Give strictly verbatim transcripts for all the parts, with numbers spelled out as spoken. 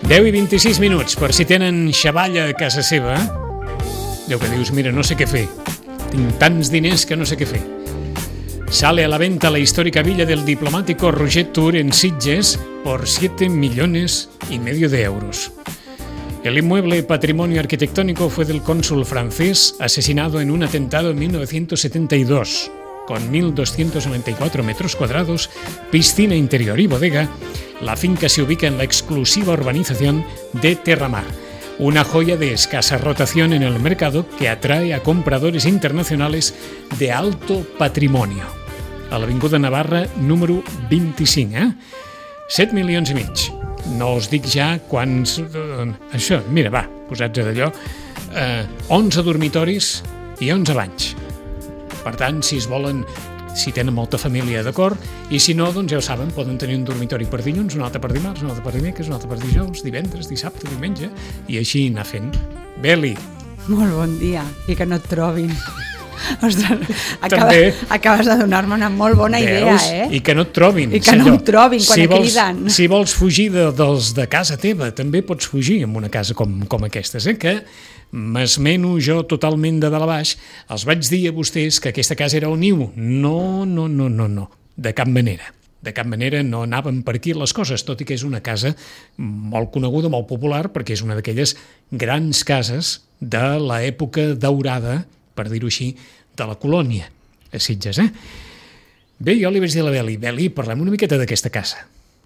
deu i vint-i-sis minuts, per si tenen xavalla a casa seva. Déu que dius, mira, no sé què fer. Tinc tants diners que no sé què fer. Sale a la venta la histórica villa del diplomático Roger Tour en Sitges por siete millones y medio de euros. El inmueble patrimonio arquitectónico fue del cónsul francés asesinado en un atentado en mil novecientos setenta y dos. Con mil doscientos noventa y cuatro metros cuadrados, piscina interior y bodega, la finca se ubica en la exclusiva urbanización de Terramar, una joya de escasa rotación en el mercado que atrae a compradores internacionales de alto patrimonio. A l'Avinguda Navarra, número vint-i-cinc, eh? set milions i mig. No us dic ja quants... Eh, això, mira, va, posats a d'allò. Eh, onze dormitoris i onze banys. Per tant, si es volen, si tenen molta família, d'acord, i si no, doncs ja ho saben, poden tenir un dormitori per dilluns, un altre per dimarts, un altre per dimecres, un altre per dijous, divendres, dissabte, diumenge, i així anar fent. Beli. Molt bon dia, i que no et trobin. Ostres, acabes, acabes de donar-me una molt bona idea, Veus? eh? I que no et trobin. I que no em trobin quan si et vols, criden. Si vols fugir de, dels de casa teva, també pots fugir en una casa com, com aquestes, eh? Que m'esmeno jo totalment de dalt a baix. Els vaig dir a vostès que aquesta casa era el niu. No, no, no, no, no. De cap manera. De cap manera no anaven per aquí les coses, tot i que és una casa molt coneguda, molt popular, perquè és una d'aquelles grans cases de l'època daurada, per dir-ho així, de la colònia, a Sitges, eh? Bé, jo li vaig dir a la Beli, Beli, parlem una miqueta d'aquesta casa.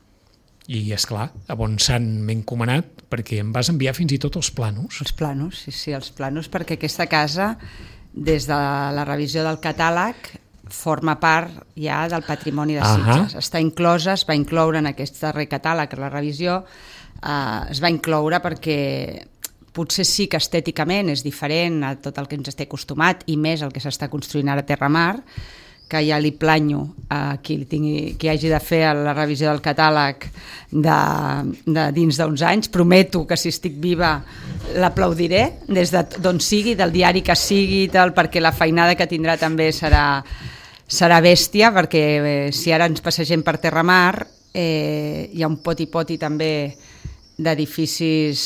I, esclar, a bon sant m'he encomanat, perquè em vas enviar fins i tot els plànols. Els plànols, sí, sí, els plànols, perquè aquesta casa, des de la revisió del catàleg, forma part ja del patrimoni de Sitges. Uh-huh. Està inclosa, es va incloure en aquest darrer catàleg, la revisió, eh, es va incloure perquè potser sí que estèticament és diferent a tot el que ens esté acostumat i més el que s'està construint ara a Terramar, que ja li planyo a qui, tingui, qui hagi de fer la revisió del catàleg de, de dins d'uns anys. Prometo que si estic viva l'aplaudiré des d'on sigui, del diari que sigui, tal, perquè la feinada que tindrà també serà, serà bèstia, perquè eh, si ara ens passegem per Terramar eh, hi ha un poti-poti també d'edificis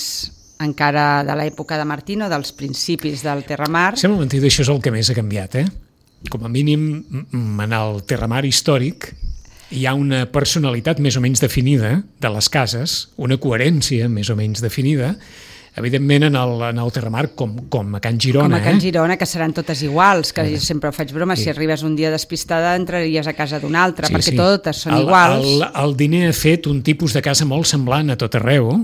encara de l'època de Martino, dels principis del Terramar. Sembla mentida, això és el que més ha canviat, eh? Com a mínim, en el Terramar històric hi ha una personalitat més o menys definida de les cases, una coherència més o menys definida, evidentment en el, en el Terramar com, com a Can Girona. Com a Can eh? Girona, que seran totes iguals, que jo sempre faig broma, sí. Si arribes un dia despistada entraries a casa d'un altre, sí, perquè sí. Totes són el, iguals. El, el diner ha fet un tipus de casa molt semblant a tot arreu,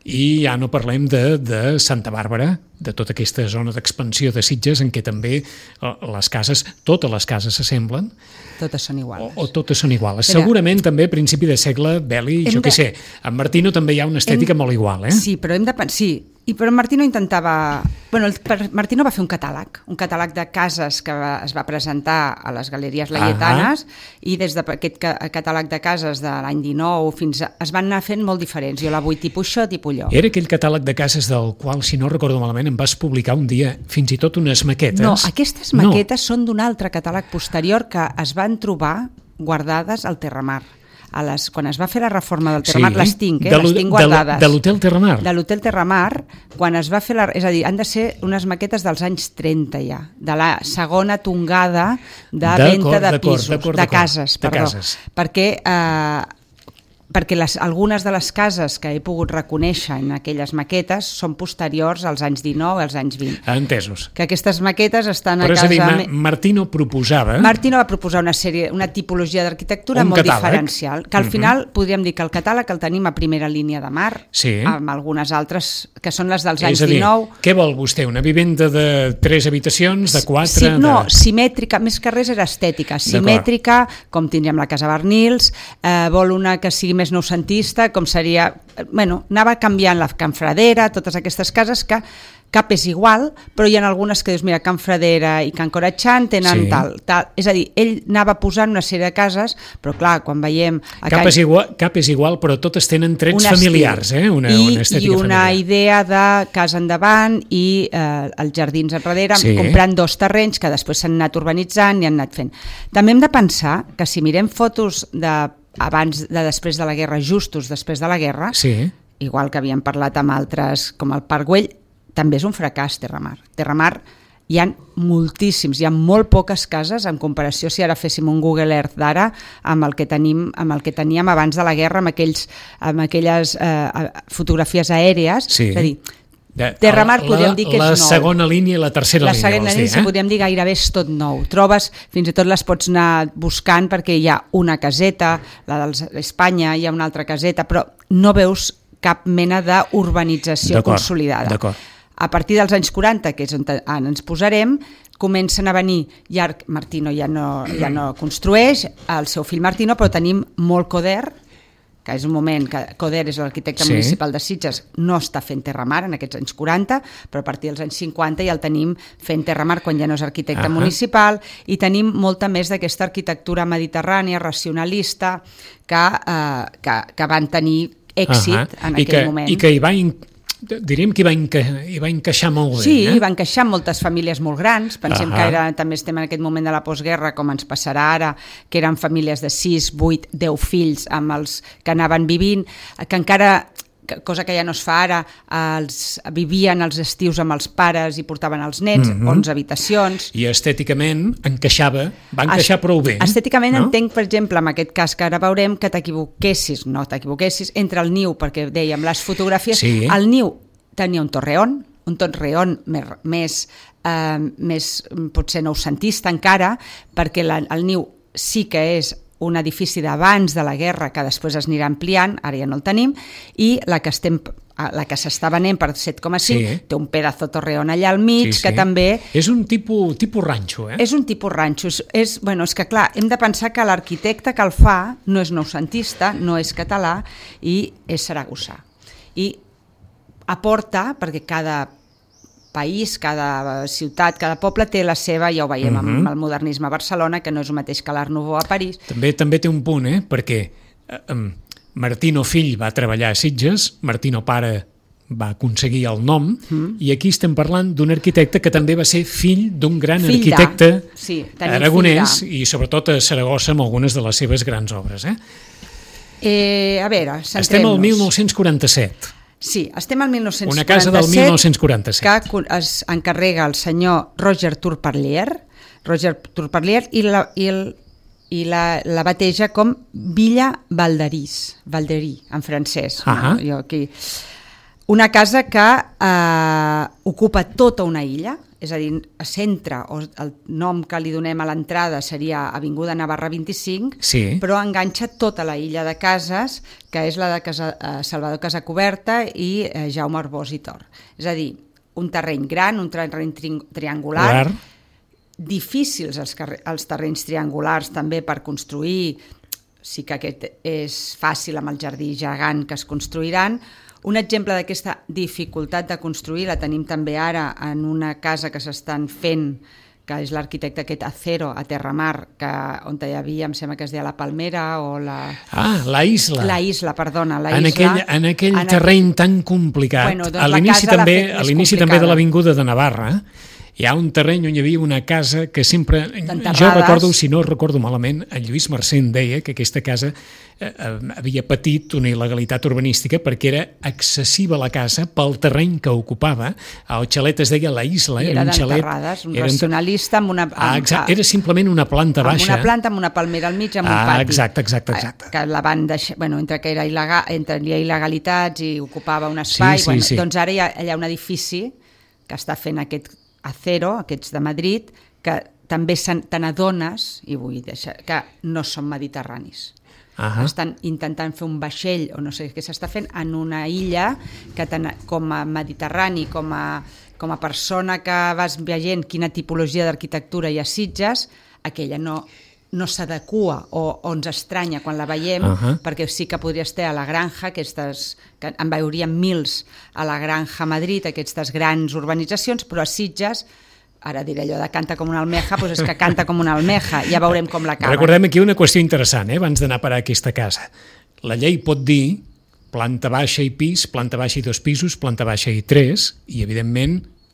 i ja no parlem de, de Santa Bàrbara, de tota aquesta zona d'expansió de Sitges en què també les cases, totes les cases s'assemblen. Totes són iguals. O, o totes són iguals. Però, segurament també a principi de segle, Beli, jo què de... sé, en Martino també hi ha una estètica hem... molt igual, eh? Sí, però hem de pensar... Sí, i però Martino intentava... Bueno, el, Martino va fer un catàleg, un catàleg de cases que va, es va presentar a les Galeries Laietanes, uh-huh. I des d'aquest catàleg de cases de l'any dinou fins a... es van anar fent molt diferents. Jo la vull tipus això, tipus allò. Era aquell catàleg de cases del qual, si no recordo malament, em vas publicar un dia fins i tot unes maquetes. No, aquestes maquetes no. Són d'un altre catàleg posterior que es van trobar guardades al Terramar. A les, quan es va fer la reforma del Terramar, sí, les tinc, eh? Les tinc guardades. De l'Hotel Terramar? De l'Hotel Terramar, quan es va fer la... És a dir, han de ser unes maquetes dels anys trenta ja, de la segona tongada de venda de pisos, de cases, perdó. De cases. Perquè... Eh, perquè les, algunes de les cases que he pogut reconèixer en aquelles maquetes són posteriors als anys dinou i als anys vint. Entesos. Que aquestes maquetes estan Però a casa... Però és a dir, Ma Martino proposava... Martino va proposar una sèrie, una tipologia d'arquitectura molt catàleg. Diferencial, que al uh-huh. final podríem dir que el catàleg el tenim a primera línia de mar, sí. Amb algunes altres, que són les dels és anys dir, dinou. Què vol vostè? Una vivenda de tres habitacions, de quatre... Sí, no, de... simètrica, més que res era estètica, simètrica, com tindríem la Casa Bernils, eh, vol una que sigui més noucentista, com seria... Bueno, anava canviant la Can Fradera, totes aquestes cases que cap és igual, però hi ha algunes que dius, mira, Can Fradera i Can Corachán tenen sí. tal, tal. És a dir, ell anava posant una sèrie de cases, però clar, quan veiem... Cap, Can... és, igual, cap és igual, però totes tenen trets un familiars, eh? Una, I, una estètica i una familiar. idea de casa endavant i eh, els jardins enrere, sí. comprant dos terrenys que després s'han anat urbanitzant i han anat fent. També hem de pensar que si mirem fotos de abans de després de la guerra, justos després de la guerra, sí. igual que havíem parlat amb altres, com el Parc Güell, també és un fracàs Terramar. Terramar hi ha moltíssims, hi ha molt poques cases en comparació si ara féssim un Google Earth d'ara amb el que tenim, amb el que teníem abans de la guerra, amb, aquells, amb aquelles eh, fotografies aèries, sí. És a dir, Terramar podríem dir que és nou. La segona línia i la tercera la línia. La segona línia, eh? podríem dir gairebé és tot nou. Trobes, fins i tot les pots anar buscant perquè hi ha una caseta, la d'Espanya, hi ha una altra caseta, però no veus cap mena d'urbanització consolidada. D'acord. A partir dels anys quaranta, que és on ens posarem, comencen a venir, ja Martino ja no, ja no construeix, el seu fill Martino, però tenim molt Coder, que és un moment que Coder és l'arquitecte sí. municipal de Sitges, no està fent Terramar en aquests anys quaranta, però a partir dels anys cinquanta ja el tenim fent Terramar quan ja no és arquitecte uh-huh. municipal, i tenim molta més d'aquesta arquitectura mediterrània, racionalista, que, eh, que, que van tenir èxit uh-huh. en I aquell que, moment. I que hi va diríem que hi va, enca... hi va encaixar molt bé. Sí, eh? hi va encaixar moltes famílies molt grans. Pensem uh-huh. que era, també estem en aquest moment de la postguerra, com ens passarà ara, que eren famílies de sis, vuit, deu fills amb els que anaven vivint, que encara, cosa que ja no es fa ara, els, vivien els estius amb els pares i portaven els nens, uh-huh. onze habitacions. I estèticament encaixava, va encaixar Est, prou bé. Estèticament no? entenc, per exemple, en aquest cas que ara veurem, que t'equivoquessis, no t'equivoquessis, entre el niu, perquè dèiem les fotografies, sí. el niu tenia un torreón, un torreón més, més, eh, més potser noucentista encara, perquè la, el niu sí que és un edifici d'abans de la guerra que després es anirà ampliant, ara ja no el tenim, i la que estem la que s'està venent per set coma cinc sí. té un pedazo torreón allà al mig, sí, sí. que també... És un tipus, tipus ranxo, eh? És un tipus ranxo. És, és, bueno, és que, clar, hem de pensar que l'arquitecte que el fa no és noucentista, no és català i és saragossà. I aporta, perquè cada país, cada ciutat, cada poble té la seva, ja ho veiem uh-huh. amb el modernisme a Barcelona, que no és el mateix que l'Art Nouveau a París. També també té un punt, eh? Perquè eh, Martino fill va treballar a Sitges, Martino pare va aconseguir el nom, uh-huh. i aquí estem parlant d'un arquitecte que també va ser fill d'un gran fill arquitecte sí, aragonès i sobretot a Saragossa amb algunes de les seves grans obres. Eh? Eh, a veure, centrem-nos. Estem al mil nou-cents quaranta-set. Sí, estem al mil nou-cents quaranta-set. Una casa del mil nou-cents quaranta-set. Que es encarrega el senyor Roger Tourparlier, Roger Tourparlier i, la, i, el, i la, la bateja com Villa Valderís, Valderí, en francès. Uh-huh. No? Jo aquí... Una casa que eh, ocupa tota una illa, és a dir, centra, o el nom que li donem a l'entrada seria Avinguda Navarra vint-i-cinc, sí. però enganxa tota la illa de cases, que és la de casa, eh, Salvador Casacoberta i eh, Jaume Arbós i Tor. És a dir, un terreny gran, un terreny tri- triangular, Clar. difícils els, carrer, els terrenys triangulars també per construir, sí que aquest és fàcil amb el jardí gegant que es construiran. Un exemple d'aquesta dificultat de construir la tenim també ara en una casa que s'estan fent, que és l'arquitecte aquest Acero a Terramar, que, on hi havia, em sembla que es deia la Palmera o la... Ah, la Isla. La Isla, perdona, la en Isla. Aquell, en aquell en terreny aquell... tan complicat. Bueno, doncs a l'inici també, a l'inici també de l'Avinguda de Navarra, hi ha un terreny on hi havia una casa que sempre... Jo recordo, si no recordo malament, en Lluís Mercè em deia que aquesta casa eh, havia patit una il·legalitat urbanística perquè era excessiva la casa pel terreny que ocupava. El xalet es deia La Isla. I era d'enterrades, un racionalista amb una... Amb, ah, exacte, era simplement una planta baixa. Amb una planta, amb una palmera al mig, amb un ah, pati. Exacte, exacte, exacte. Que la van deixar... Bueno, entre que era il·legal, entre hi ha il·legalitats i ocupava un espai, sí, sí, bueno, sí. doncs ara hi ha, hi ha un edifici que està fent aquest Acero, aquests de Madrid, que també te n'adones, i vull deixar, que no són mediterranis. Uh-huh. Estan intentant fer un vaixell, o no sé què s'està fent, en una illa que com a mediterrani, com a, com a persona que vas veient quina tipologia d'arquitectura hi ha a Sitges, aquella no... no s'adequa o, o ens estranya quan la veiem, uh-huh. perquè sí que podria estar a la Granja, aquestes, que en veuríem mils a la Granja a Madrid, aquestes grans urbanitzacions, però a Sitges, ara diré allò de canta com una almeja, doncs és que canta com una almeja, ja veurem com l'acaba. Recordem aquí una qüestió interessant, eh, abans d'anar a parar a aquesta casa. La llei pot dir planta baixa i pis, planta baixa i dos pisos, planta baixa i tres, i evidentment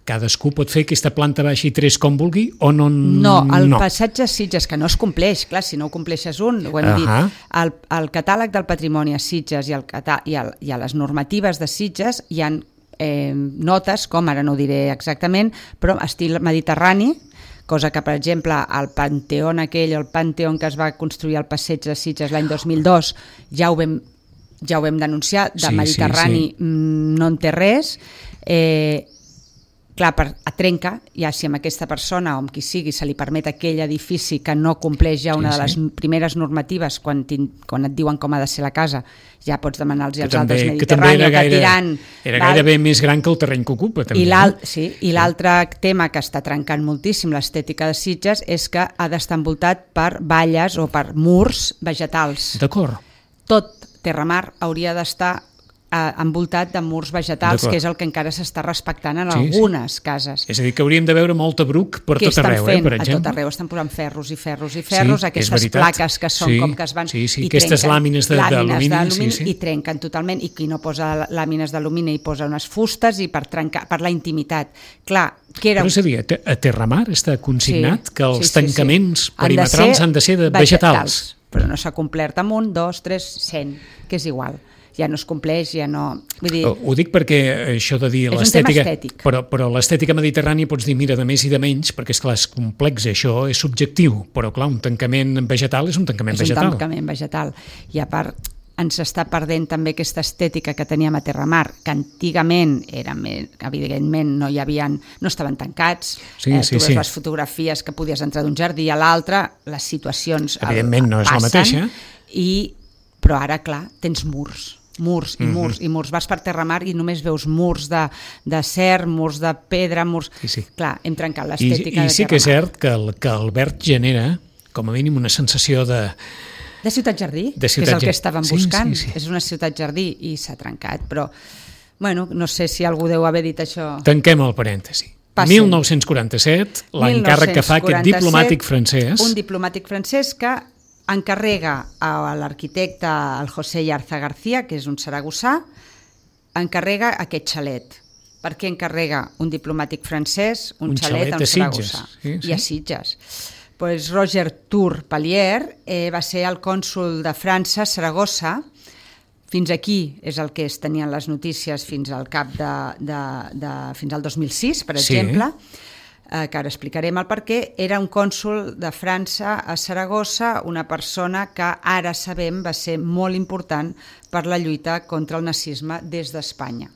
cadascú pot fer aquesta planta baixa i tres com vulgui o no? No, el no. passatge Sitges, que no es compleix, clar, si no ho compleixes un, ho hem uh -huh. dit, el, el catàleg del patrimoni a Sitges i, el, i, el, i a les normatives de Sitges hi ha eh, notes, com ara no ho diré exactament, però estil mediterrani, cosa que, per exemple, el Panteón aquell, el Panteón que es va construir al passeig de Sitges l'any dos mil dos, ja ho vam, ja ho vam denunciar, de sí, mediterrani sí, sí. no en té res, eh, clar, per, a trenca, ja si amb aquesta persona o amb qui sigui se li permet aquell edifici que no compleix ja una sí, de les sí. primeres normatives quan, quan et diuen com ha de ser la casa, ja pots demanar-los als altres Mediterrani que, gaire, que tiran... Era gairebé més gran que el terreny que ocupa, també. I l'altre sí, sí. tema que està trencant moltíssim l'estètica de Sitges és que ha d'estar envoltat per valles o per murs vegetals. D'acord. Tot Terramar hauria d'estar envoltat de murs vegetals, que és el que encara s'està respectant en sí, algunes sí. cases. És a dir, que hauríem de veure molta bruc per tot arreu, fent? eh, per exemple. A tot arreu estan posant ferros i ferros i ferros, sí, aquestes plaques que són sí, com que es van... Sí, sí, i aquestes trenquen, làmines d'alumini sí, sí. i trenquen totalment, i qui no posa làmines d'alumini i posa unes fustes i per trencar, per la intimitat. Clar, que era... Però és a dir, a Terramar està consignat sí, que els sí, sí, tancaments sí. perimetrals han de ser, han de ser de vegetals. vegetals. Però no s'ha complert amb un, dos, tres, cent, que és igual. Ja no es compleix, ja no... Vull dir, ho dic perquè això de dir l'estètica... Però, però l'estètica mediterrània pots dir, mira, de més i de menys, perquè és clar, és complex, això és subjectiu, però clar, un tancament vegetal és un tancament és vegetal. És un tancament vegetal. I a part, ens està perdent també aquesta estètica que teníem a Terramar, que antigament, era, evidentment, no hi havia, no estaven tancats, sí, eh, sí, tu veus sí. les fotografies que podies entrar d'un jardí a l'altre, les situacions evidentment el, no és passen, la mateixa. I, però ara, clar, tens murs. murs i murs, mm -hmm. i murs. Vas per Terramar i només veus murs de, de cer, murs de pedra, murs... Sí, sí. Clar, hem trencat l'estètica de Terramar. I sí que és cert que el, que el verd genera, com a mínim, una sensació de... De ciutat-jardí, que és el que estàvem sí, buscant. Sí, sí. És una ciutat-jardí i s'ha trencat, però, bueno, no sé si algú deu haver dit això. Tanquem el parèntesi. Passin. mil nou-cents quaranta-set, l'encàrrec que fa aquest diplomàtic francès... Un diplomàtic francès que encarrega a l'arquitecte, el José Yarza García, que és un saragossà, encarrega aquest xalet. Per què encarrega un diplomàtic francès un, un xalet, xalet a Saragossa sí, sí. i a Sitges? Pues Roger Tour Pallier eh, va ser el cònsol de França a Saragossa. Fins aquí és el que es tenien les notícies fins al cap de, de, de fins al dos mil sis, per exemple. Sí. Que ara explicarem el per què. Era un cònsol de França a Saragossa, una persona que ara sabem va ser molt important per la lluita contra el nazisme des d'Espanya.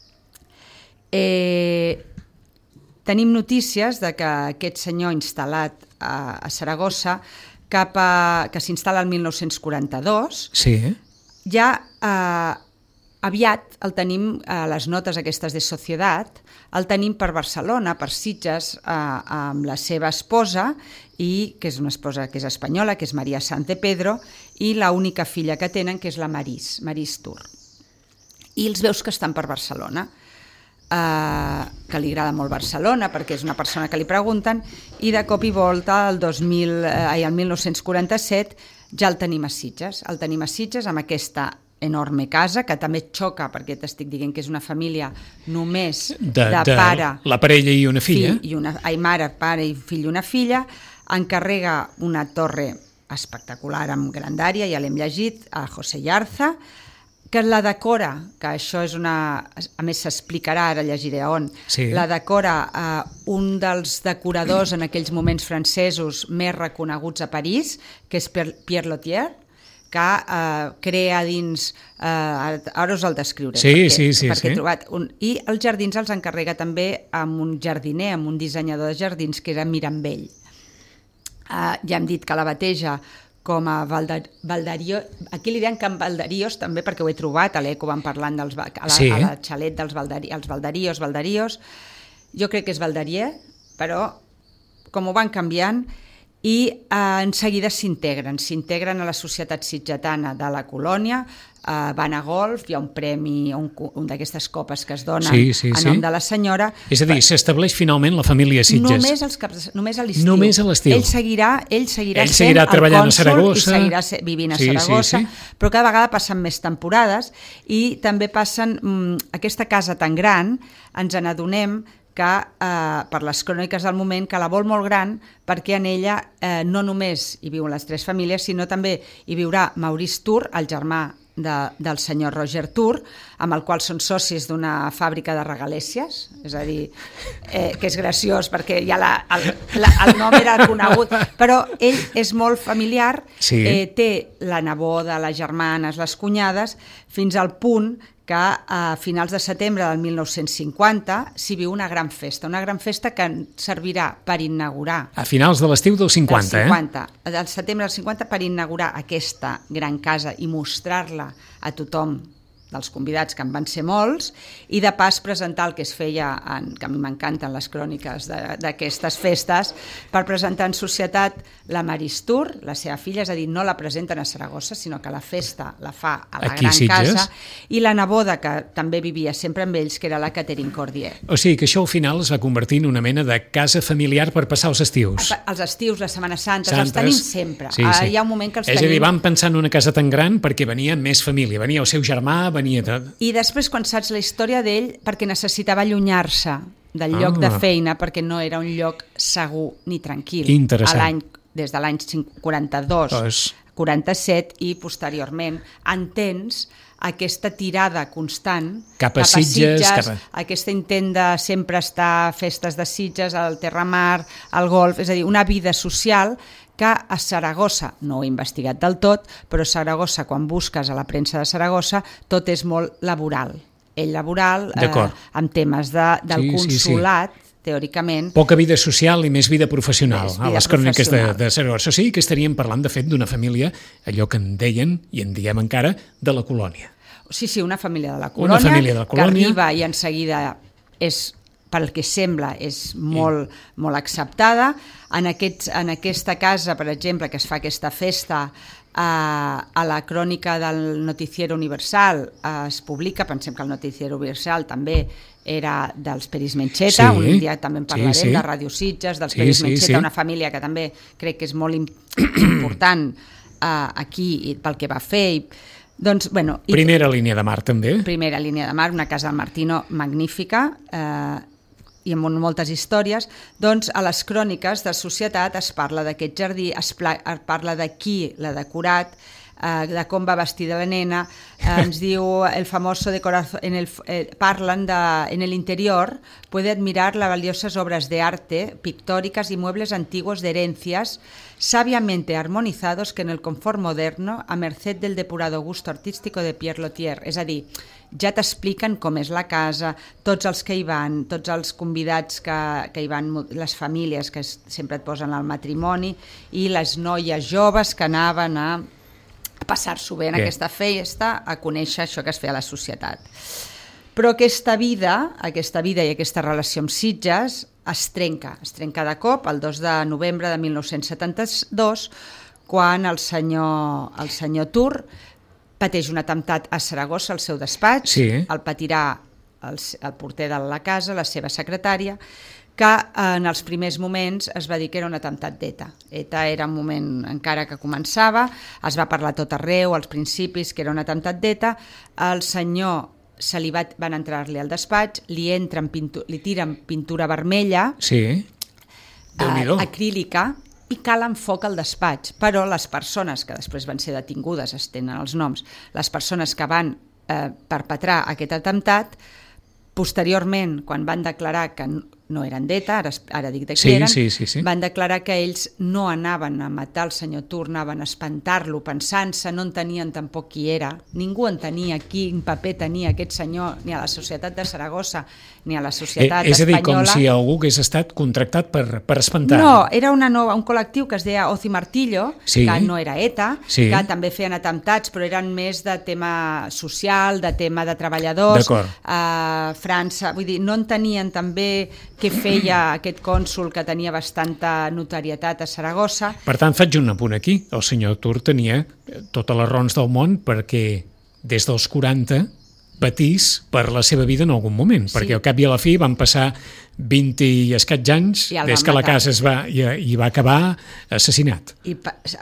Eh, tenim notícies de que aquest senyor instal·lat a, a Saragossa, cap a, que s'instal·la el mil nou-cents quaranta-dos, sí. ja eh, aviat el tenim a les notes aquestes de Societat, el tenim per Barcelona, per Sitges, eh, amb la seva esposa, i que és una esposa que és espanyola, que és Maria Sanz de Pedro, i l'única filla que tenen, que és la Marís, Marís Tour. I els veus que estan per Barcelona, eh, que li agrada molt Barcelona, perquè és una persona que li pregunten, i de cop i volta, el, dos mil, eh, el mil nou-cents quaranta-set, ja el tenim a Sitges. El tenim a Sitges amb aquesta enorme casa, que també xoca, perquè t'estic dient que és una família només de, de, de pare... La parella i una filla. Fill i una, ai, mare, pare i fill i una filla. Encarrega una torre espectacular amb grandària, ja l'hem llegit, a José Yarza, que la decora, que això és una... A més, s'explicarà, ara llegiré on, sí. La decora eh, un dels decoradors en aquells moments francesos més reconeguts a París, que és Pierre Lothier, que eh, crea dins... Eh, ara us el descriuré. Sí, perquè, sí, sí. Perquè sí. he trobat un, I els jardins els encarrega també amb un jardiner, amb un dissenyador de jardins, que era Mirambell. Eh, ja hem dit que la bateja com a Valder, Valderio... Aquí li diuen Camp Valderios també, perquè ho he trobat, a l'Eco van parlant dels, a, la, sí. a la xalet dels Valderi, els Valderios, Valderios. Jo crec que és Valderier, però com ho van canviant, i eh, en seguida s'integren, s'integren a la societat sitgetana de la colònia, eh, van a golf, hi ha un premi, un, un d'aquestes copes que es donen sí, sí, a sí. nom de la senyora. És a dir, s'estableix finalment la família Sitges. Només, els caps, només a l'estiu. Només a l'estiu. Ell seguirà, ell seguirà, ell seguirà sent treballant el cònsol a Saragossa. I seguirà ser, vivint a sí, Saragossa, sí, sí. Però cada vegada passen més temporades i també passen... Mmm, aquesta casa tan gran, ens n'adonem que, eh, per les cròniques del moment, que la vol molt gran perquè en ella eh, no només hi viuen les tres famílies, sinó també hi viurà Maurice Tour, el germà de, del senyor Roger Tour, amb el qual són socis d'una fàbrica de regalèsies, és a dir, eh, que és graciós perquè ja la, el, la, el nom era conegut, però ell és molt familiar, sí. eh, té la neboda, les germanes, les cunyades, fins al punt que a finals de setembre del mil nou-cents cinquanta s'hi viu una gran festa, una gran festa que servirà per inaugurar... A finals de l'estiu del cinquanta, del cinquanta eh? Del setembre del cinquanta, per inaugurar aquesta gran casa i mostrar-la a tothom, dels convidats, que en van ser molts, i de pas presentar el que es feia, en, que a mi m'encanten les cròniques d'aquestes festes, per presentar en societat la Maurice Tour, la seva filla, és a dir, no la presenten a Saragossa, sinó que la festa la fa a la Aquí, gran Sitges. casa, i la neboda, que també vivia sempre amb ells, que era la Catherine Cordier. O sigui que això al final es va convertir en una mena de casa familiar per passar els estius. Els estius, la Setmana Santa, Santes, els tenim sempre. Sí, sí. Hi ha un moment que els és tenim... És a dir, van pensar en una casa tan gran perquè venia més família, venia el seu germà, venia tot. I després, quan saps la història d'ell, perquè necessitava allunyar-se del lloc Ah. de feina, perquè no era un lloc segur ni tranquil. Interessant. A l'any, des de l'any quaranta-dos, Pues... quaranta-set i posteriorment, entens aquesta tirada constant cap a Sitges, cap a... aquest intent de sempre estar a festes de Sitges, al Terramar, al golf, és a dir, una vida social que a Saragossa, no ho he investigat del tot, però a Saragossa, quan busques a la premsa de Saragossa, tot és molt laboral. Ell laboral, eh, amb temes de, del sí, consolat, sí, sí. teòricament... Poca vida social i més vida professional vida a les cròniques de, de Saragossa. O sigui que estaríem parlant, de fet, d'una família, allò que en deien, i en diem encara, de la colònia. Sí, sí, una família de la colònia, una família de la colònia. Que arriba i en seguida és, pel que sembla, és molt, sí. molt acceptada. En, aquests, en aquesta casa, per exemple, que es fa aquesta festa, a, a la crònica del Noticiero Universal es publica, pensem que el Noticiero Universal també era dels Peris Mencheta, sí, un dia també en parlarem, sí, sí. de Ràdio Sitges, dels sí, Peris sí, Mencheta, sí. una família que també crec que és molt important uh, aquí pel que va fer. I, doncs, bueno, i, primera línia de mar també. Primera línia de mar, una casa al Martino magnífica, eh, i amb moltes històries. Doncs a les cròniques de societat es parla d'aquest jardí, es, pla, es parla de qui l'ha decorat, eh, de com va vestida la nena, eh, ens diu el famoso de corazón, en el, eh, parlen de, en el interior puede admirar las valiosas obras de arte pictóricas y muebles antiguos de herencias sabiamente armonizados que en el confort moderno a merced del depurado gusto artístico de Pierre Lothier. És a dir, ja t'expliquen com és la casa, tots els que hi van, tots els convidats que, que hi van, les famílies que sempre et posen al matrimoni i les noies joves que anaven a passar-s'ho bé en yeah. aquesta festa, a conèixer això que es feia a la societat. Però aquesta vida, aquesta vida i aquesta relació amb Sitges es trenca, es trenca de cop el dos de novembre de mil nou-cents setanta-dos, quan el senyor, el senyor Tour pateix un atemptat a Saragossa, al seu despatx, sí. el patirà el, el porter de la casa, la seva secretària, que en els primers moments es va dir que era un atemptat d'ETA. ETA era un moment encara que començava, es va parlar tot arreu, als principis, que era un atemptat d'ETA. El senyor se li va, van entrar-li al despatx, li, entren pintu, li tiren pintura vermella, sí. eh, acrílica, i calen foc al despatx. Però les persones que després van ser detingudes, es tenen els noms, les persones que van eh, perpetrar aquest atemptat, posteriorment, quan van declarar que no eren d'ETA, ara, ara dic de qui sí, eren, sí, sí, sí. van declarar que ells no anaven a matar el senyor Tour, anaven a espantar-lo, pensant-se, no entenien tampoc qui era, ningú entenia quin paper tenia aquest senyor, ni a la societat de Saragossa, ni a la societat eh, és espanyola. És a dir, com si algú hagués estat contractat per, per espantar. No, era una nova, un col·lectiu que es deia Oci Martillo, sí. que no era ETA, sí. que també feien atemptats, però eren més de tema social, de tema de treballadors. A França, vull dir, no entenien també què feia aquest cònsol que tenia bastanta notorietat a Saragossa. Per tant, faig un apunt aquí. El senyor Tour tenia totes les raons del món perquè des dels quaranta patís per la seva vida en algun moment, sí. perquè al cap i a la fi van passar vint i escaig anys des que la casa es va, i, i va acabar assassinat. I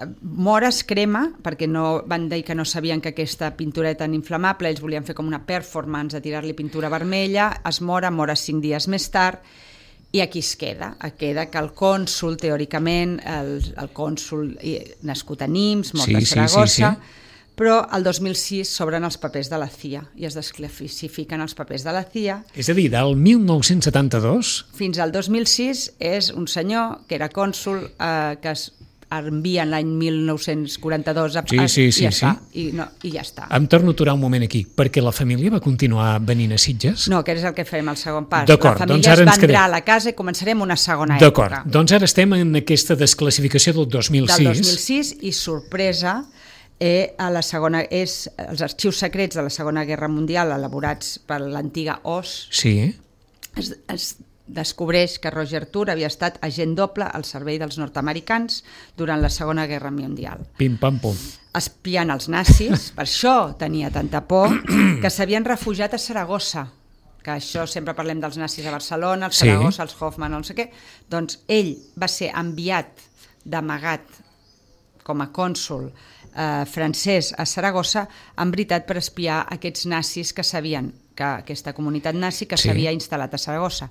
mor es crema, perquè no, van dir que no sabien que aquesta pintura era tan inflamable, ells volien fer com una performance de tirar-li pintura vermella, es mora, mora cinc dies més tard, i aquí es queda, queda que el cònsul, teòricament, el, el cònsul nascut a Nimes, mort sí, a Saragossa, sí, sí, sí. Però el dos mil sis s'obren els papers de la C I A i es desclassifiquen els papers de la C I A. És a dir, del mil nou-cents setanta-dos... Fins al dos mil sis és un senyor que era cònsul eh, que es envia l'any mil nou-cents quaranta-dos a, sí, sí, sí, i, ja sí. està, i, no, i ja està. Em torno a aturar un moment aquí, perquè la família va continuar venint a Sitges? No, que és el que farem al segon pas. D'acord, la família doncs ara es ens vendrà quedem. a la casa i començarem una segona època. D'acord, doncs ara estem en aquesta desclassificació del dos mil sis. Del dos mil sis i sorpresa... Eh, a la segona, és els arxius secrets de la Segona Guerra Mundial elaborats per l'antiga O S. Sí. Es, es descobreix que Roger Tour havia estat agent doble al servei dels nord-americans durant la Segona Guerra Mundial. Pim, pam, pum. Espiant els nazis, per això tenia tanta por, que s'havien refugiat a Saragossa, que això sempre parlem dels nazis a Barcelona, els Saragossa, sí. els Hoffman, no sé què, doncs ell va ser enviat d'amagat com a cònsul Eh, francès a Saragossa, en veritat per espiar aquests nazis que sabien que aquesta comunitat nazi que s'havia sí. instal·lat a Saragossa.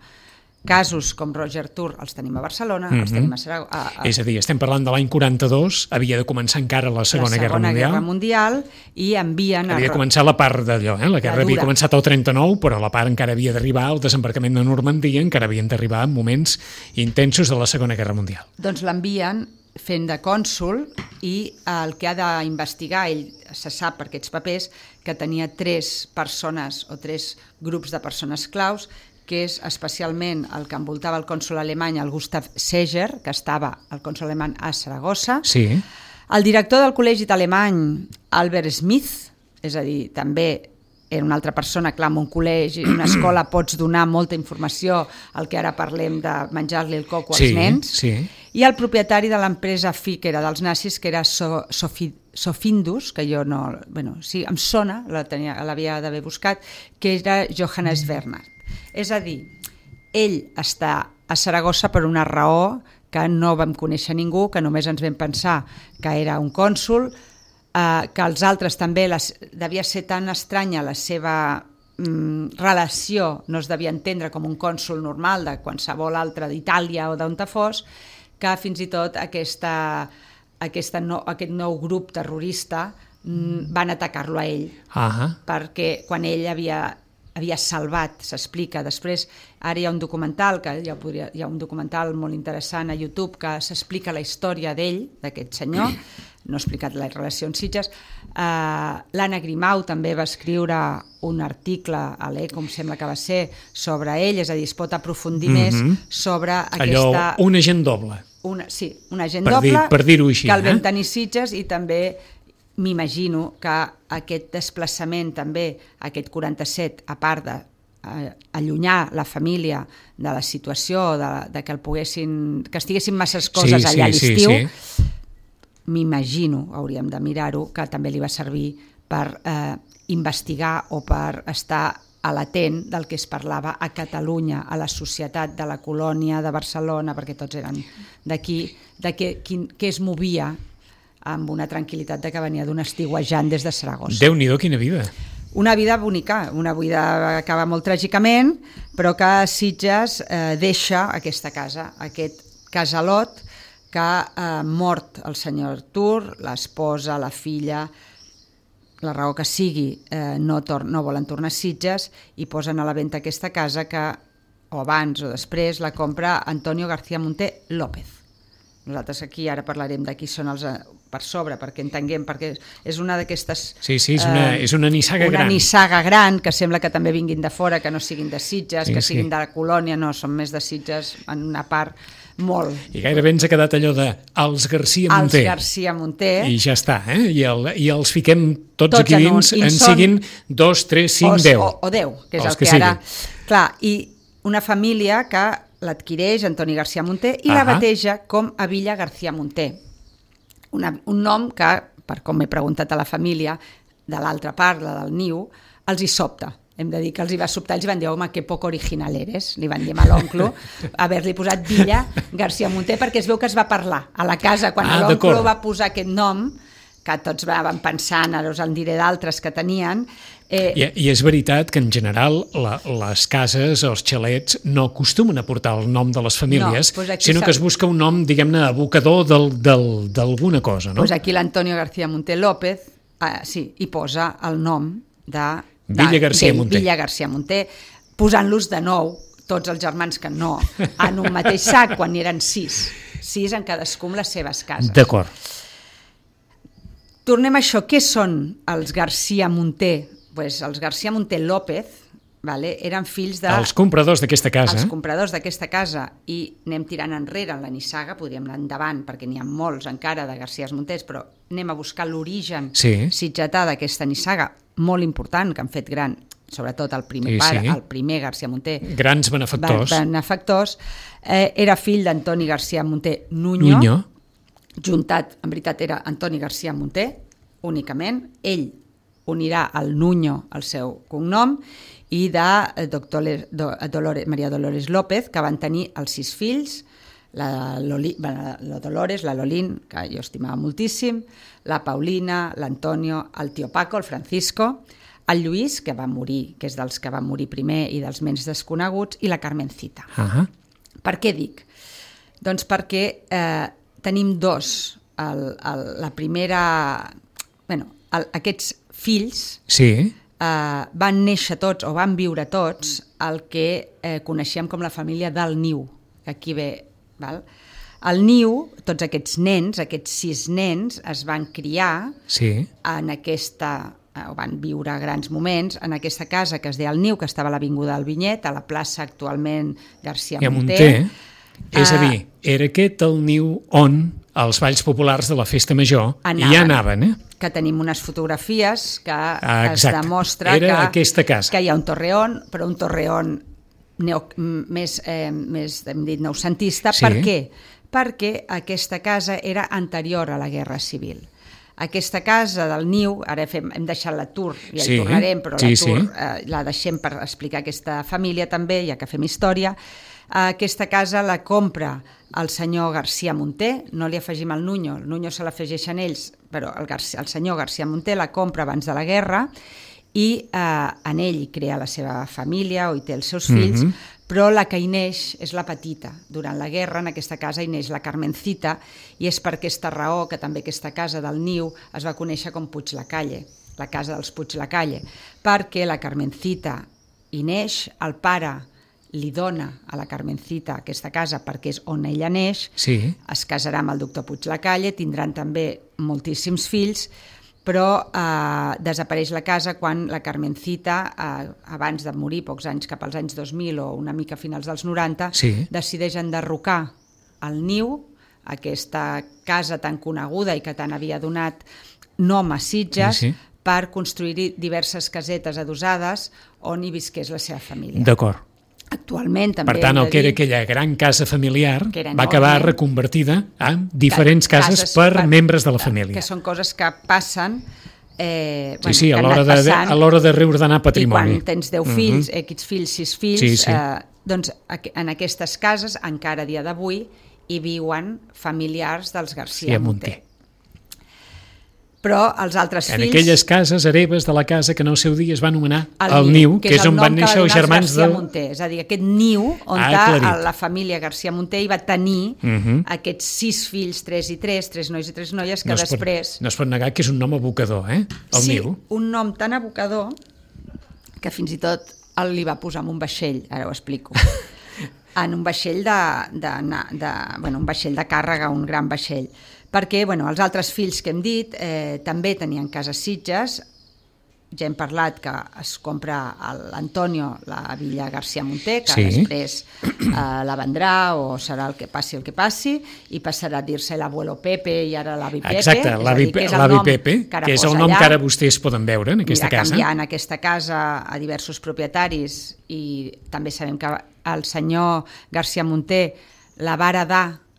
Casos com Roger Tour els tenim a Barcelona, mm-hmm. els tenim a Saragossa. A, a... És a dir, estem parlant de l'any quaranta-dos, havia de començar encara la Segona, la segona Guerra Mundial. Guerra Mundial i envien... Havia de començar la part d'allò, eh? La guerra la havia començat al trenta-nou, però la part encara havia d'arribar al desembarcament de Normandia, encara havien d'arribar en moments intensos de la Segona Guerra Mundial. Doncs l'envien fent de cònsul i el que ha d'investigar, ell se sap per aquests papers, que tenia tres persones o tres grups de persones claus, que és especialment el que envoltava el cònsul alemany, el Gustav Seger, que estava el cònsul alemany a Saragossa, sí. el director del col·legi alemany, Albert Smith, és a dir, també era una altra persona, clar, en un col·legi, en una escola pots donar molta informació, el que ara parlem de menjar-li el coco als sí, nens, sí. i el propietari de l'empresa F I, que era dels nazis, que era so, Sofi, Sofindus, que jo no... Bueno, sí, em sona, l'havia d'haver buscat, que era Johannes Bernhard. És a dir, ell està a Saragossa per una raó que no vam conèixer ningú, que només ens vam pensar que era un cònsul, eh, que els altres també les, devia ser tan estranya la seva mm, relació, no es devia entendre com un cònsul normal de qualsevol altre d'Itàlia o d'on te fos, que fins i tot aquesta, aquesta no, aquest nou grup terrorista mm, van atacar-lo a ell, uh-huh. perquè quan ell havia... havia salvat, s'explica després, ara hi ha un documental que ja podria, hi ha un documental molt interessant a YouTube que s'explica la història d'ell, d'aquest senyor, no ha explicat la relació amb Sitges. uh, l'Anna Grimau també va escriure un article a l'Eco, em sembla que va ser, sobre ell, és a dir, es pot aprofundir mm-hmm. més sobre aquesta... Allò, un agent doble. Una, sí, un agent per doble, dir, per dir-ho així, que el vam eh? tenir Sitges, i també m'imagino que aquest desplaçament també, aquest quaranta-set, a part de eh, allunyar la família de la situació, de, de que el poguessin, que estiguessin masses coses sí, allà sí, a l'estiu, sí, sí. m'imagino, hauríem de mirar-ho, que també li va servir per eh, investigar o per estar a l'atent del que es parlava a Catalunya, a la societat de la colònia de Barcelona, perquè tots eren d'aquí, de què, quin, què es movia amb una tranquil·litat de que venia d'un estiuejant des de Saragossa. Déu-n'hi-do, quina vida. Una vida bonica, una vida que acaba molt tràgicament, però que Sitges eh, deixa aquesta casa, aquest casalot que ha eh, mort el senyor Tour, l'esposa, la filla, la raó que sigui, eh, no, tor- no volen tornar a Sitges i posen a la venda aquesta casa que, o abans o després, la compra Antonio García Monter López. Nosaltres aquí ara parlarem de qui són els per sobre, perquè entenguem, perquè és una d'aquestes... Sí, sí, és una, eh, és una nissaga una gran. Una nissaga gran, que sembla que també vinguin de fora, que no siguin de Sitges, sí, que sí. siguin de la colònia, no, són més de Sitges en una part molt. I gairebé ens ha quedat allò de els García Monter. Els García Monter. I ja està, eh? I, el, i els fiquem tots, tots aquí en dins, un, en són... siguin dos, tres, cinc, o, deu. O, o deu, que és els el que, que ara... Clar, i una família que l'adquireix Antoni García Monter i uh-huh. la bateja com a Villa García Monter. Una, un nom que, per com m'he preguntat a la família, de l'altra part, la del niu, els hi sobta. Hem de dir que els hi va sobtar, els van dir, home, que poc original eres, li van dir a l'oncle, haver-li posat Villa García Munté, perquè es veu que es va parlar a la casa, quan ah, l'oncle va posar aquest nom, que tots van pensant, ara us en diré d'altres que tenien. Eh... I, I és veritat que en general la, les cases, els xalets, no acostumen a portar el nom de les famílies, no, doncs sinó que es busca un nom, diguem-ne, evocador d'alguna cosa, no? Doncs aquí l'Antonio García Munté López, eh, sí, hi posa el nom de, de Villa García Munté. Villa García Munté, posant-los de nou, tots els germans que no, en un mateix sac, quan n'hi eren sis, sis en cadascun les seves cases. D'acord. Tornem a això, què són els García Munté? Pues els García Munté López, vale, eren fills de... Els compradors d'aquesta casa. Els compradors d'aquesta casa, i anem tirant enrere en la nissaga, podríem anar endavant, perquè n'hi ha molts encara de García Muntés, però anem a buscar l'origen sí. sitgetà d'aquesta nissaga, molt important, que han fet gran, sobretot el primer sí, pare, sí. el primer García Munté. Grans benefactors. Benefactors. Eh, era fill d'Antoni García Munté Nuño, Nuño. Juntat, en veritat, era Antoni García Munté, únicament. Ell unirà el Nuño al seu cognom, i de doctor Dolores, Maria Dolores López, que van tenir els sis fills, la, Loli, la Dolores, la Lolín, que jo estimava moltíssim, la Paulina, l'Antonio, el tio Paco, el Francisco, el Lluís, que va morir, que és dels que va morir primer i dels menys desconeguts, i la Carmencita. Uh-huh. Per què dic? Doncs perquè eh, tenim dos. El, el, la primera... Bueno, el, aquests fills sí. eh, van néixer tots, o van viure tots, el que eh, coneixem com la família del Niu. Aquí ve... Val? El Niu, tots aquests nens, aquests sis nens, es van criar sí. en aquesta... o van viure grans moments en aquesta casa que es deia el Niu, que estava a l'avinguda del Vinyet, a la plaça actualment García Munté. Munté. És a dir, era aquest el niu on els balls populars de la festa major anaven, ja anaven, eh? Que tenim unes fotografies que ah, es demostra era que, aquesta casa. Que hi ha un torreón, però un torreón neo, més, eh, més hem dit, noucentista. Sí. Per què? Perquè aquesta casa era anterior a la Guerra Civil. Aquesta casa del Niu, ara fem, hem deixat l'atur, ja sí. hi tornarem, però sí, l'atur sí. eh, la deixem per explicar aquesta família també, ja que fem història. Aquesta casa la compra el senyor García Munté, no li afegim el Nuño, el Nuño se l'afegeixen ells, però el, García, el senyor García Munté la compra abans de la guerra i eh, en ell hi crea la seva família o hi té els seus fills, mm-hmm. però la que hi neix és la petita. Durant la guerra en aquesta casa hi neix la Carmencita i és per aquesta raó que també aquesta casa del Niu es va conèixer com Puiglacalle, la casa dels Puiglacalle, perquè la Carmencita hi neix, el pare li dona a la Carmencita aquesta casa perquè és on ella neix, sí. es casarà amb el doctor Puiglacalle, tindran també moltíssims fills, però eh, desapareix la casa quan la Carmencita, eh, abans de morir, pocs anys, cap als anys dos mil o una mica a finals dels noranta, sí. decideix enderrocar el Niu, aquesta casa tan coneguda i que tant havia donat nom a Sitges, sí, sí. per construir diverses casetes adossades on hi visqués la seva família. D'acord. Actualment també... Per tant, el que era aquella gran casa familiar va acabar reconvertida en diferents cases, cases per, per membres de la família. Que són coses que passen... Eh, sí, bueno, sí, a l'hora de, a l'hora de reordenar patrimoni. I quan tens deu fills, uh-huh. X fills, sis fills, sí, sí. Eh, doncs en aquestes cases, encara a dia d'avui, hi viuen familiars dels García sí, Munté. Però els altres en fills... En aquelles cases hereves de la casa que en el seu dia es va anomenar el, el Niu, que, que és on van néixer els germans de... Munté. És a dir, aquest Niu, on ah, la família García Munté hi va tenir uh-huh. aquests sis fills, tres i tres, tres nois i tres noies, que no després... Pot, no es pot negar que és un nom evocador, eh? El sí, Niu. Un nom tan evocador que fins i tot el li va posar en un vaixell, ara ho explico. En un vaixell de, de, de, de, bueno, un vaixell de càrrega, un gran vaixell. Perquè bueno, els altres fills que hem dit eh, també tenien cases Sitges, ja hem parlat que es compra l'Antonio la Villa García Munté, que sí. després eh, la vendrà o serà el que passi el que passi, i passarà a dir-se l'abuelo Pepe i ara l'avi Pepe. Exacte, l'avi Pepe, que, que és el nom allà, que ara vostès poden veure en aquesta casa. Anirà canviant aquesta casa a diversos propietaris i també sabem que el senyor García Munté la va heredar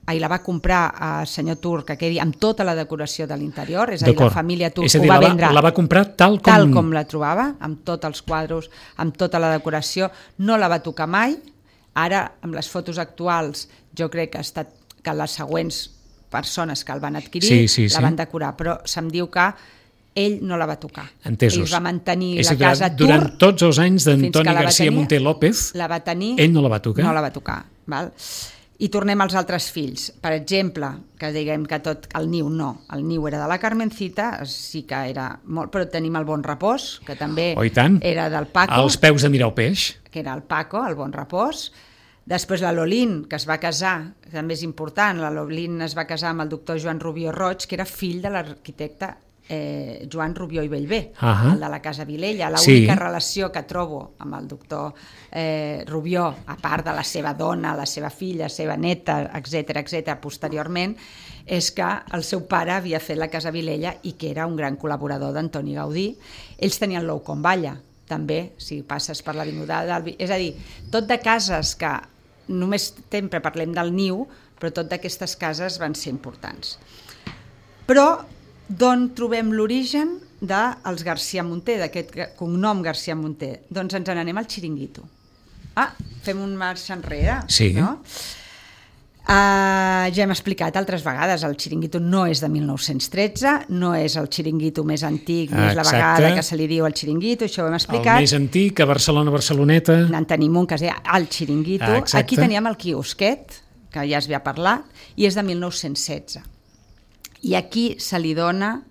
i la va comprar el senyor Turc, que amb tota la decoració de l'interior, és a dir, la família Turc ho va vendre la va comprar tal com... tal com la trobava, amb tots els quadros, amb tota la decoració, no la va tocar mai. Ara, amb les fotos actuals, jo crec que ha estat que les següents persones que el van adquirir sí, sí, sí. la van decorar, però se'm diu que ell no la va tocar. Entesos. Ell va mantenir és la casa Turc. Durant tots els anys d'Antoni García Munté López, la va tenir, ell no la va tocar. No la va tocar, val? I tornem als altres fills. Per exemple, que diguem que tot el niu no, el niu era de la Carmencita, sí que era molt, però tenim el Bon Repòs, que també oh, era del Paco. Als peus de mirar el peix. Que era el Paco, el Bon Repòs. Després la Lolín, que es va casar, que també és important, la Lolín es va casar amb el doctor Joan Rubió Roig, que era fill de l'arquitecte eh, Joan Rubió i Bellver, uh -huh. el de la Casa Vilella. L'única sí. relació que trobo amb el doctor eh, Rubió, a part de la seva dona, la seva filla, la seva neta, etcètera, etcètera, posteriorment, és que el seu pare havia fet la Casa Vilella i que era un gran col·laborador d'Antoni Gaudí. Ells tenien l'Ou com Balla, també, si passes per l'avinguda del... És a dir, tot de cases que només sempre parlem del niu, però tot d'aquestes cases van ser importants. Però d'on trobem l'origen dels García Munté, d'aquest cognom García Munté? Doncs ens n'anem al Xiringuito. Ah, fem un marx enrere, sí. no? Uh, ja hem explicat altres vegades, el Xiringuito no és de mil nou-cents tretze, no és el Xiringuito més antic, no és la vegada que se li diu el Xiringuito, això ho hem explicat. El més antic, a Barcelona, Barceloneta. En tenim un que es deia el Xiringuito. Ah, aquí teníem el quiosquet, que ja es havia parlat, i és de mil nou-cents setze. I aquí se li dona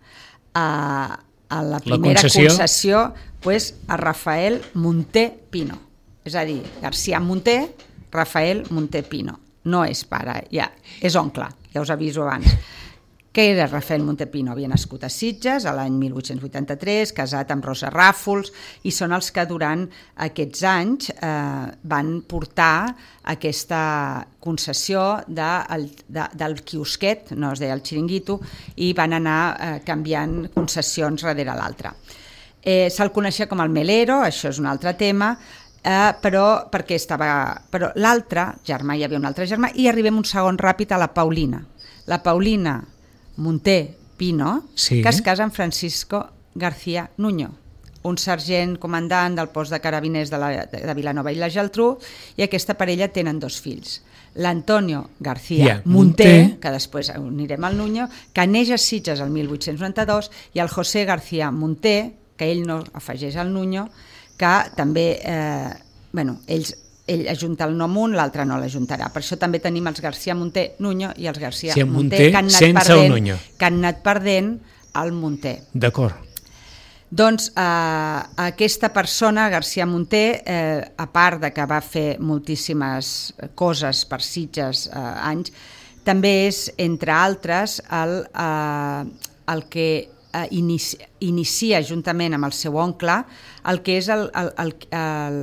a, a la primera la concessió, concessió pues, a Rafael Munté Pino. És a dir, García Munté, Rafael Munté Pino. No és pare, ja, és oncle, ja us aviso abans. Què era Rafael Munté Pino? Havia nascut a Sitges a l'any mil vuit-cents vuitanta-tres, casat amb Rosa Ràfols, i són els que durant aquests anys eh, van portar aquesta concessió de, de, del quiosquet, no es deia el Xiringuito, i van anar eh, canviant concessions darrere l'altra. Eh, Se'l coneixia com el Melero, això és un altre tema, Uh, però perquè estava però l'altre germà, hi havia un altre germà, i arribem un segon ràpid a la Paulina la Paulina Munté Pino, sí. que es casa amb Francisco García Nuño, un sergent comandant del post de carabiners de, la, de Vilanova i la Geltrú, i aquesta parella tenen dos fills, l'Antonio García yeah, Munté, Munté, que després unirem al Nuño, que neix a Sitges el mil vuit-cents noranta-dos, i el José García Munté, que ell no afegeix al Nuño, que també, eh, bueno, ells, ell ajunta el nom un, l'altre no l'ajuntarà. Per això també tenim els García Munté Nuño i els García sí, Munté, Munté que, han anat perdent, que han anat perdent el Munté. D'acord. Doncs eh, aquesta persona, García Munté, eh, a part de que va fer moltíssimes coses per Sitges eh, anys, també és, entre altres, el, eh, el que Uh, inici, inicia juntament amb el seu oncle el que és el, el, el, el,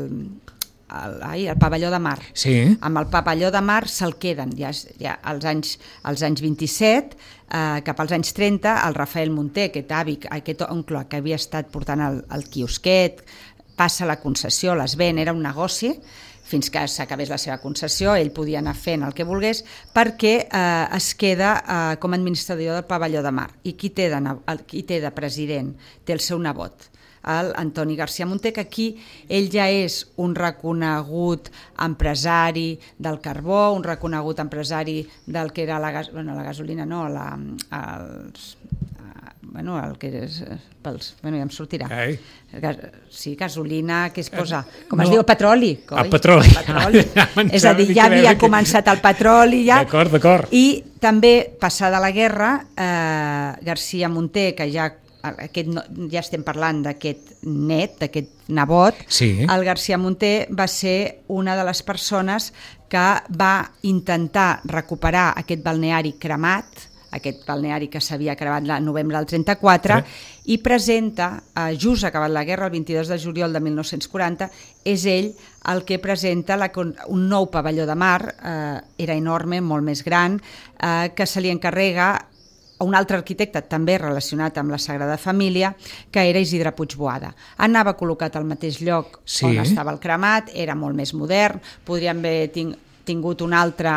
el, ai, el pavelló de mar. Sí. Amb el pavelló de mar se'l queden ja, ja als, anys, als anys vint-i-set, uh, cap als anys trenta, el Rafael Munté, aquest avi, aquest oncle que havia estat portant el, el quiosquet, passa la concessió, les ven, era un negoci, fins que s'acabés la seva concessió, ell podia anar fent el que volgués, perquè eh, es queda eh, com a administrador del pavelló de mar. I qui té de, qui té de president? Té el seu nebot, el Antoni García Munté, que aquí ell ja és un reconegut empresari del carbó, un reconegut empresari del que era la, gas, bueno, la gasolina, no, la, els, bueno, el que és pels, bueno, ja em sortirà. Ai. Gas, sí, gasolina, que es posa, com no. es diu, petroli. Coi? El petroli. El petroli. És a dir, ja havia que... començat el petroli. Ja. D'acord, d'acord. I també, passada la guerra, eh, García Munté, que ja, aquest, ja estem parlant d'aquest net, d'aquest nebot, sí. el García Munté va ser una de les persones que va intentar recuperar aquest balneari cremat, aquest balneari que s'havia cremat el novembre del trenta-quatre, sí. i presenta, eh, just acabat la guerra, el vint-i-dos de juliol de mil nou-cents quaranta, és ell el que presenta la, un nou pavelló de mar, eh, era enorme, molt més gran, eh, que se li encarrega a un altre arquitecte també relacionat amb la Sagrada Família, que era Isidre Puigboada. Anava col·locat al mateix lloc sí. on estava el cremat, era molt més modern, podríem haver ting tingut un altre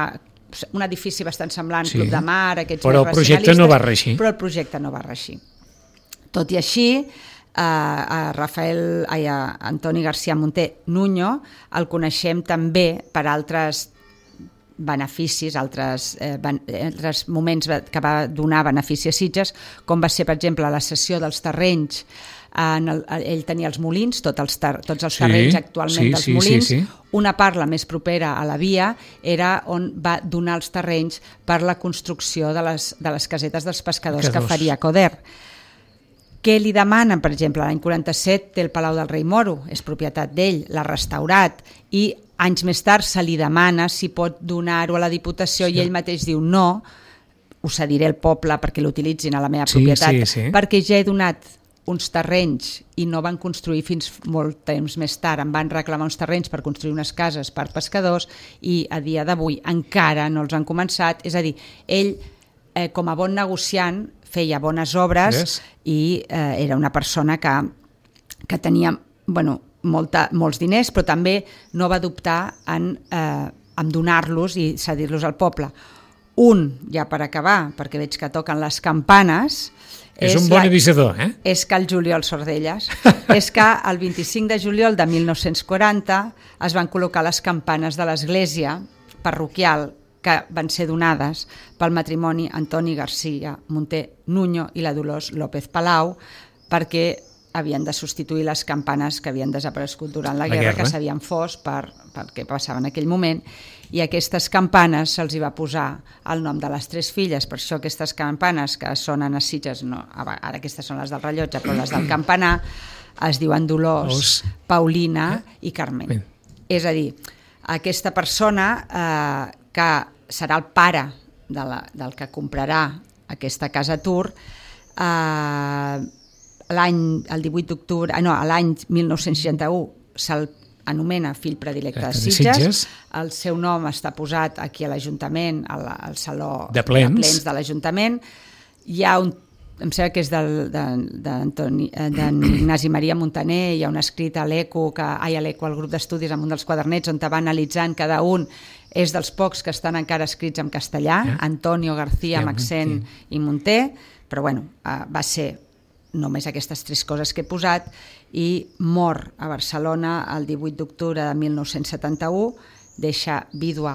un edifici bastant semblant, sí. Club de Mar, aquests però el projecte no va reeixir. Però el projecte no va reeixir. Tot i així, a, a Rafael, ai, a Antoni García Munté Nuño el coneixem també per altres beneficis, altres, eh, ben, altres moments que va donar benefici a Sitges, com va ser, per exemple, la cessió dels terrenys. En el, ell tenia els molins, tot els ter, tots els terrenys sí, actualment sí, dels sí, molins. Sí, sí. Una part, la més propera a la via, era on va donar els terrenys per la construcció de les, de les casetes dels pescadors que, que faria Coder. Què li demanen, per exemple, l'any quaranta-set té el Palau del Rei Moro, és propietat d'ell, l'ha restaurat, i anys més tard se li demana si pot donar-ho a la Diputació sí. I ell mateix diu no, ho cediré al poble perquè l'utilitzin a la meva sí, propietat, sí, sí. Perquè ja he donat uns terrenys i no van construir fins molt temps més tard, em van reclamar uns terrenys per construir unes cases per pescadors i a dia d'avui encara no els han començat, és a dir, ell eh, com a bon negociant feia bones obres yes. I eh, era una persona que, que tenia bueno, molta, molts diners, però també no va dubtar en, eh, en donar-los i cedir-los al poble. Un, ja per acabar, perquè veig que toquen les campanes, és, és un bon la, avisador, eh? És que el Juliol Sordelles, és que el vint-i-cinc de juliol de mil nou-cents quaranta es van col·locar les campanes de l'església parroquial que van ser donades pel matrimoni Antoni García Munté Nuño i la Dolors López Palau perquè havien de substituir les campanes que havien desaparegut durant la, la guerra, guerra, que s'havien fos per, per què passava en aquell moment, i aquestes campanes se'ls hi va posar el nom de les tres filles, per això aquestes campanes que sonen a Sitges, no, ara aquestes són les del rellotge, però les del campanar es diuen Dolors, Paulina i Carmen. Ben. És a dir, aquesta persona eh, que serà el pare de la, del que comprarà aquesta casa Tur, eh, l'any, el divuit d'octubre, no, l'any mil nou-cents seixanta-u se'l anomena fill predilecte de Sitges. Sitges, el seu nom està posat aquí a l'Ajuntament, al, al Saló de Plens de, plens de l'Ajuntament. Hi ha un, em sembla que és d'Ignasi Maria Montaner, hi ha un escrit a l'Eco, que, ai, a l'Eco, al grup d'estudis, amb un dels quadernets, on te va analitzant cada un, és dels pocs que estan encara escrits en castellà, eh? Antonio García, amb accent i Munté, però bueno, uh, va ser només aquestes tres coses que he posat, i mor a Barcelona el divuit d'octubre de mil nou-cents setanta-u, deixa vídua,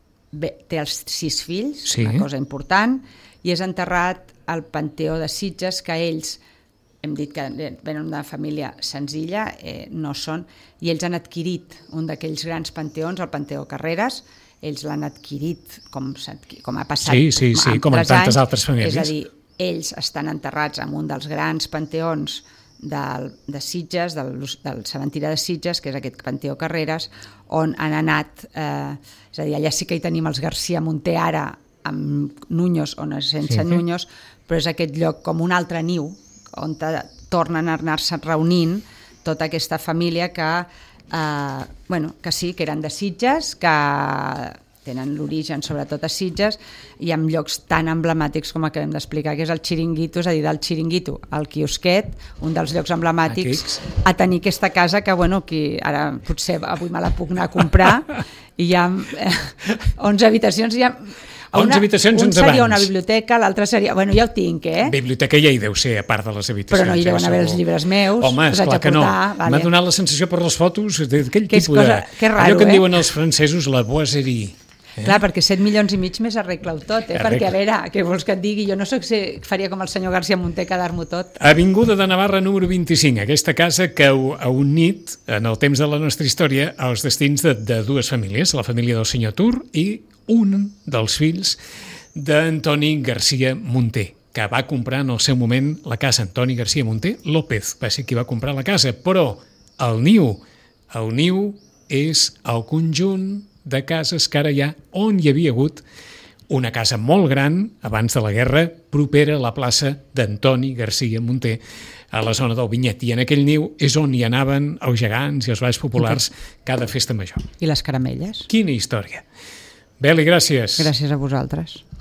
té els sis fills, sí. Una cosa important, i és enterrat al Panteó de Sitges, que ells, hem dit que venen d'una família senzilla, eh, no són, i ells han adquirit un d'aquells grans panteons, el Panteó Carreras, ells l'han adquirit com, com ha passat sí, sí, sí, com en tantes anys, altres famílies. És a dir, ells estan enterrats en un dels grans panteons del, de Sitges, del, del cementiri de Sitges, que és aquest Panteó Carreras, on han anat, eh, és a dir, allà sí que hi tenim els García Munté ara, amb Nuños o sense sí, Nuños, però és aquest lloc com un altre niu, on tornen a anar-se reunint tota aquesta família que, eh, bueno, que sí, que eren de Sitges, que tenen l'origen sobretot a Sitges, i en llocs tan emblemàtics com acabem d'explicar, que és el Xiringuito, és a dir, del Xiringuito al quiosquet, un dels llocs emblemàtics, Aquí. A tenir aquesta casa que, bueno, que ara potser avui me la puc anar a comprar, i hi ha eh, onze habitacions, hi ha onze habitacions, un onze seria banys. Una biblioteca, l'altre seria... Bueno, ja ho tinc, eh? Biblioteca ja hi deu ser, a part de les habitacions. Però no hi deuen haver els llibres meus. Home, esclar que no. M'ha vale. donat la sensació per les fotos d'aquell que tipus cosa, de... Que raro, allò que en eh? diuen els francesos, la boiserie. Eh? Clar, perquè set milions i mig més arregla-ho tot, eh? Arregla. Perquè, a veure, què vols que et digui? Jo no sé si faria com el senyor García Munté, quedar-m'ho tot. Avinguda de Navarra número vint-i-cinc, aquesta casa que ha unit, en el temps de la nostra història, els destins de, de dues famílies, la família del senyor Tur i un dels fills d'Antoni García Munté, que va comprar en el seu moment la casa. Antoni García Munté López va ser qui va comprar la casa, però el niu, el niu és el conjunt de cases que ara hi ha, on hi havia hagut una casa molt gran, abans de la guerra, propera a la plaça d'Antoni García Munté, a la zona del Vinyet, i en aquell niu és on hi anaven els gegants i els balls populars cada festa major. I les caramelles. Quina història. Beli, gràcies. Gràcies a vosaltres.